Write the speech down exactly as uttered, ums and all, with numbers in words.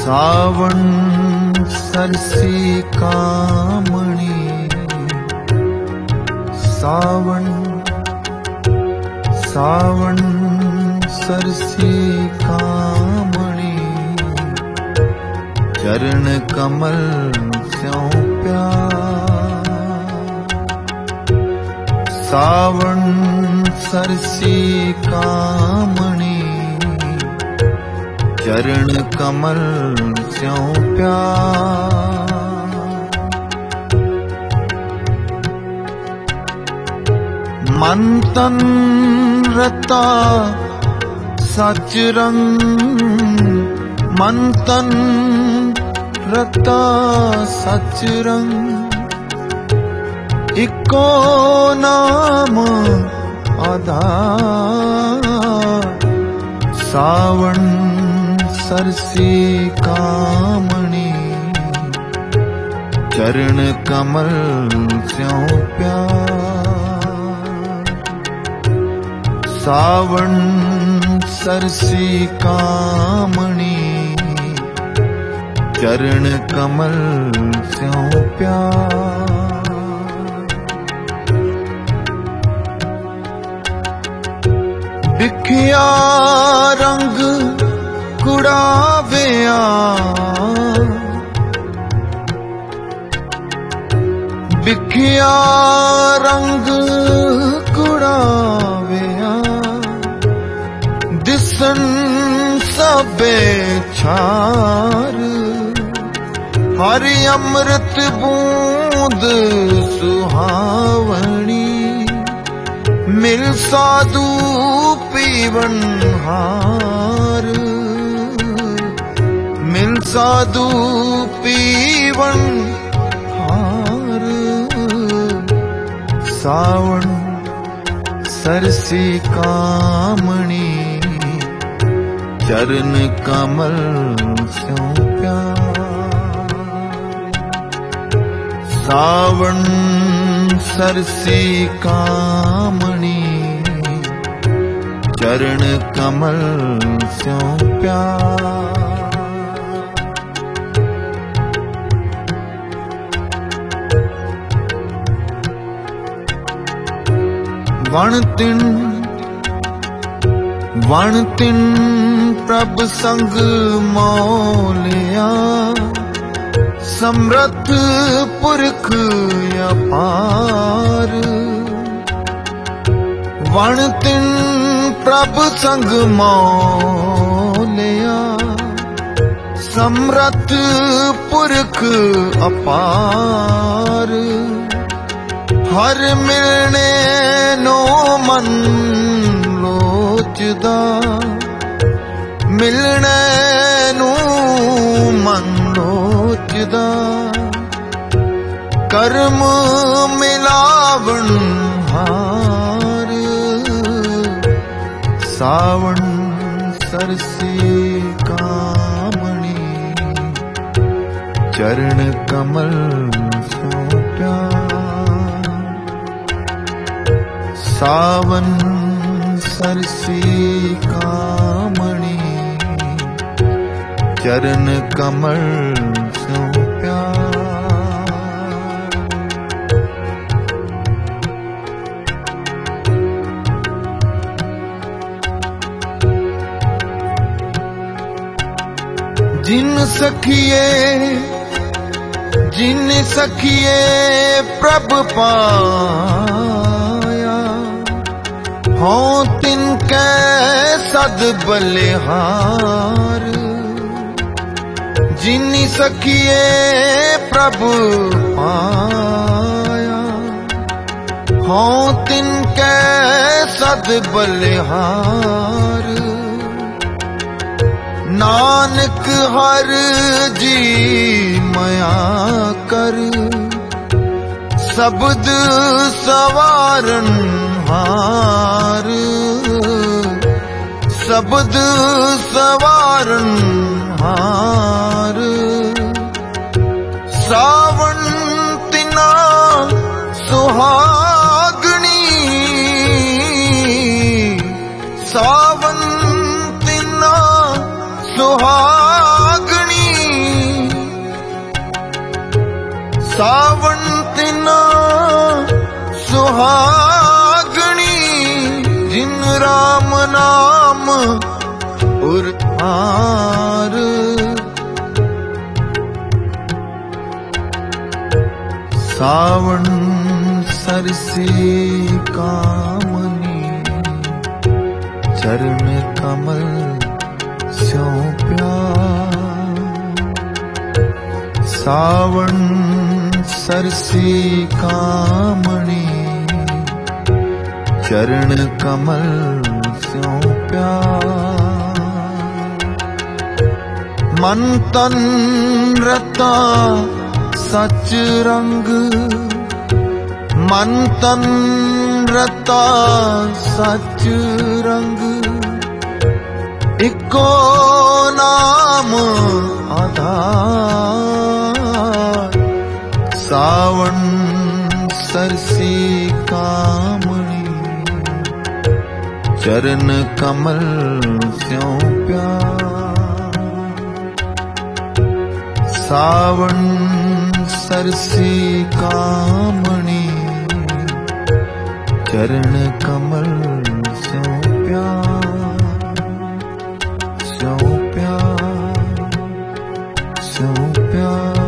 सावन Cersei कामणी, सावन सावन Cersei कामणी, चरण कमल स्यों प्यार। सावन सरसी कामणी, चरण कमल स्यों प्यार। मन तन रता सच रंग, मन तन रता सच रंग, इको नाम आधार। सावन सरसी कामणी, चरण कमल स्यों प्यार। सावन सरसी कामणी, चरण कमल स्यों प्यार। बिखिया रंग कुड़ाविया, बिखिया रंग कुड़ाविया, दिसन सबे छार। हरि अमृत बूंद सुहावनी, मिल साधु पीवन हार। मिल साधु पीवन हार। सावन सरसी कामणी, चरण कमल स्यों प्यार। सावन सरसी कामणी, चरण कमल स्यों प्यार। वण तिन वण तिन प्रभ संग मौलिया, समर्थ पुरख अपार। वण तिन प्रभ संग मौलिया, समर्थ पुरख अपार। हर मिलने नो मन लोचदा, मिलने नो मन लोचदा। कर्म मिलावन हार। सावन सरसी कामणी, चरण कमल स्यों प्यार। सावन सरसी कामणी, चरण कमल स्यों प्यार। जिन सखिए जिन सखिए प्रभ पाया, हों तिनके सद बलिहार। जिन सखिए प्रभु पाया, हों तिनके सद बलिहार। नानक हर जी मया कर, शब्द सवारन हार। शब्द सवारन हार। सावन तिना सुहागनी, सावन तिना सुहागनी। सावन तिना सुहागणी जिन राम नाम उरहार। सावन सरसी कामनी चरण कमल स्यों प्यार। सावन सरसी कामनी चरण कमल स्यों प्यार। मन तन रता सच रंग मन तन रता सच रंग इको नाम आधार। सावन सरसी कामणी चरण कमल स्यों प्यार। सावन सरसी कामणी चरण कमल स्यों प्यार। स्यों प्यार स्यों प्यार।